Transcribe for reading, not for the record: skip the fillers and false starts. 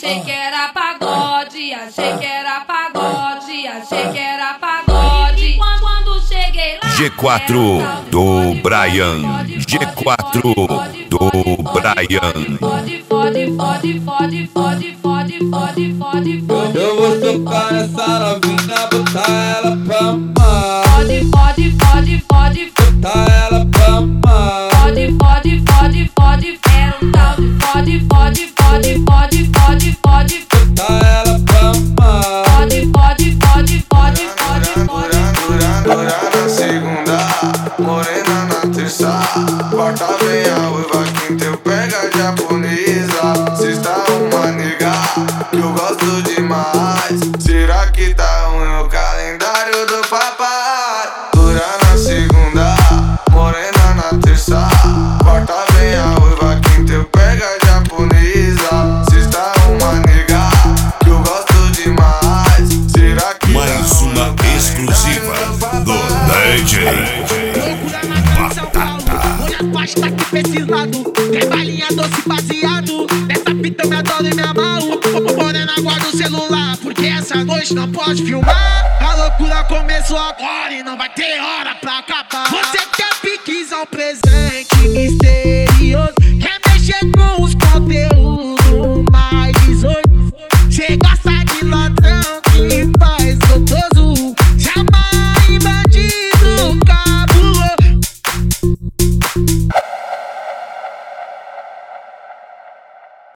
achei que era pagode, achei que era pagode, achei que era pagode. E quando cheguei lá, G4 do Brian, G4 do Brian. Fode, fode, fode, fode, fode, fode, fode, fode, fode. Eu vou socar essa novinha, botar ela pra mamar. Fode, fode, fode, fode, botar ela pra mamar. Fode, fode, fode, fode, era um tal de fode, fode, fode, fode, fode, fode, botar ela pra mamar. Fode, fode, fode, fode, fode, fode. Dura na segunda, morena na terça, quarta vem a uiva, quinta eu pego a japonesa. Sexta uma nega que eu gosto demais. Será que tá ruim o calendário do papai? Dura na segunda, morena na terça, quarta vem a uiva, quinta eu pego a japonesa. Sexta uma nega que eu gosto demais. Será que mais uma exclusiva do DJ Batata. Olha a pasta aqui pra esse lado, tem balinha doce baseado. Nessa fita eu me adoro e me amarro. Morena, guarda o celular, porque essa noite não pode filmar. A loucura começou agora e não vai ter hora pra acabar. Você quer piquezão presente?